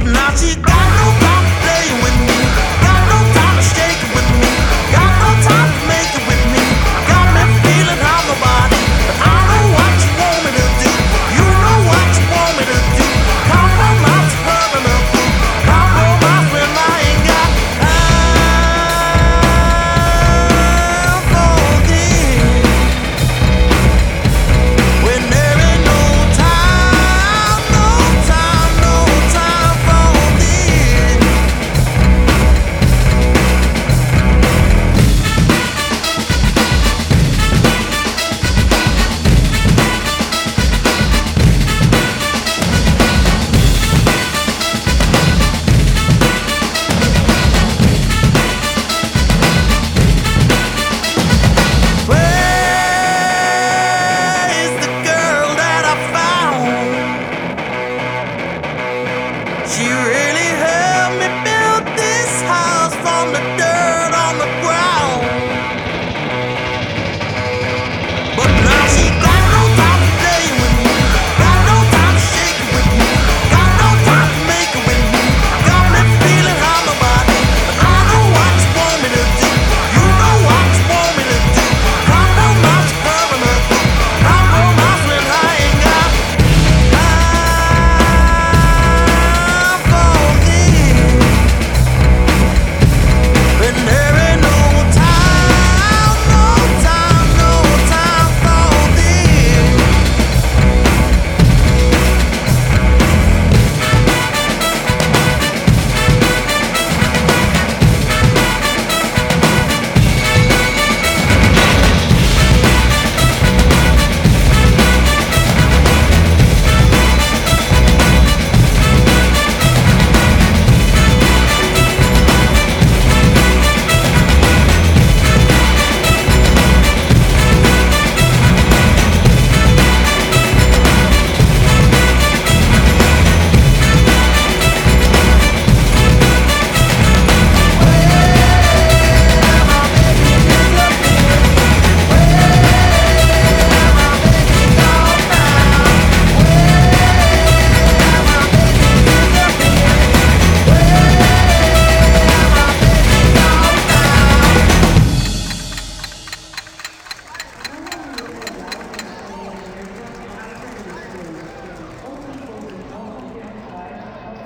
Now she got no time to play with me, got no time to shake it with me, got no time to make it with me. Got me feeling how nobody, but I know what you want me to do. You know what you want me to do. Compromise to her and her crew. Compromise when I ain't got time for this. When there ain't no time, no time, no time for this. Where is the girl that I found? She really